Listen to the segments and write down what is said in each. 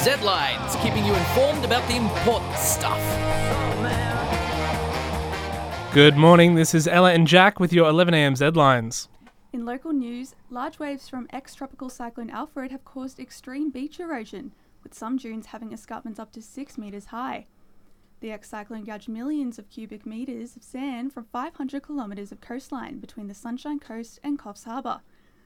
Z-Lines, keeping you informed about the important stuff. Good morning, this is Ella and Jack with your 11am Z-Lines. In local news, large waves from ex-tropical cyclone Alfred have caused extreme beach erosion, with some dunes having escarpments up to 6 metres high. The ex-cyclone gouged millions of cubic metres of sand from 500 kilometres of coastline between the Sunshine Coast and Coffs Harbour.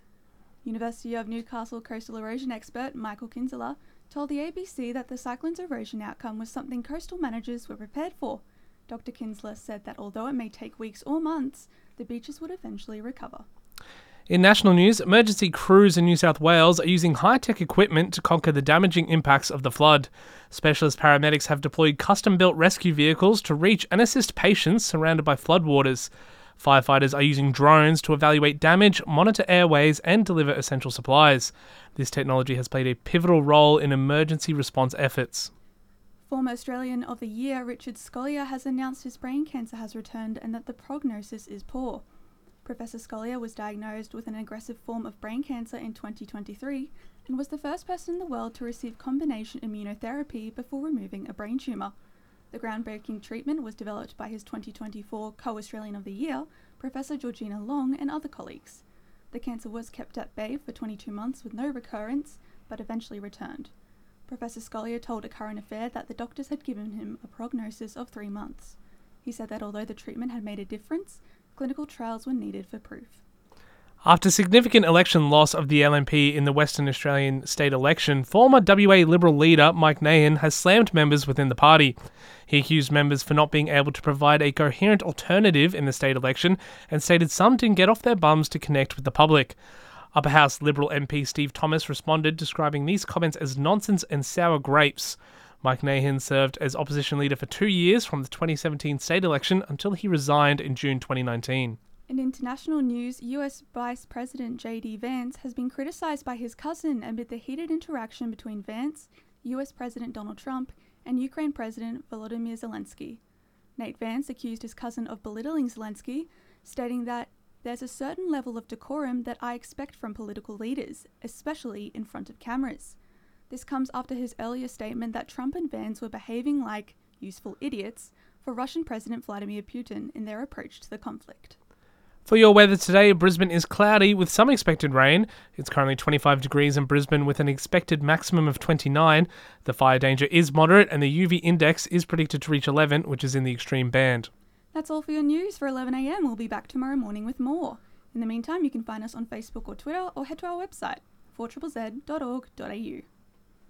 University of Newcastle coastal erosion expert Michael Kinsella told the ABC that the cyclone's erosion outcome was something coastal managers were prepared for. Dr. Kinsella said that although it may take weeks or months, the beaches would eventually recover. In national news, emergency crews in New South Wales are using high-tech equipment to conquer the damaging impacts of the flood. Specialist paramedics have deployed custom-built rescue vehicles to reach and assist patients surrounded by floodwaters. Firefighters are using drones to evaluate damage, monitor airways, and deliver essential supplies. This technology has played a pivotal role in emergency response efforts. Former Australian of the Year Richard Scolyer has announced his brain cancer has returned and that the prognosis is poor. Professor Scolyer was diagnosed with an aggressive form of brain cancer in 2023 and was the first person in the world to receive combination immunotherapy before removing a brain tumour. The groundbreaking treatment was developed by his 2024 Co-Australian of the Year, Professor Georgina Long, and other colleagues. The cancer was kept at bay for 22 months with no recurrence, but eventually returned. Professor Scolyer told A Current Affair that the doctors had given him a prognosis of 3 months. He said that although the treatment had made a difference, clinical trials were needed for proof. After significant election loss of the LNP in the Western Australian state election, former WA Liberal leader Mike Nahan has slammed members within the party. He accused members for not being able to provide a coherent alternative in the state election and stated some didn't get off their bums to connect with the public. Upper House Liberal MP Steve Thomas responded, describing these comments as nonsense and sour grapes. Mike Nahan served as opposition leader for 2 years from the 2017 state election until he resigned in June 2019. In international news, US Vice President J.D. Vance has been criticised by his cousin amid the heated interaction between Vance, US President Donald Trump, and Ukraine President Volodymyr Zelensky. Nate Vance accused his cousin of belittling Zelensky, stating that there's a certain level of decorum that I expect from political leaders, especially in front of cameras. This comes after his earlier statement that Trump and Vance were behaving like useful idiots for Russian President Vladimir Putin in their approach to the conflict. For your weather today, Brisbane is cloudy with some expected rain. It's currently 25 degrees in Brisbane with an expected maximum of 29. The fire danger is moderate and the UV index is predicted to reach 11, which is in the extreme band. That's all for your news for 11am. We'll be back tomorrow morning with more. In the meantime, you can find us on Facebook or Twitter or head to our website, 4ZZZ.org.au.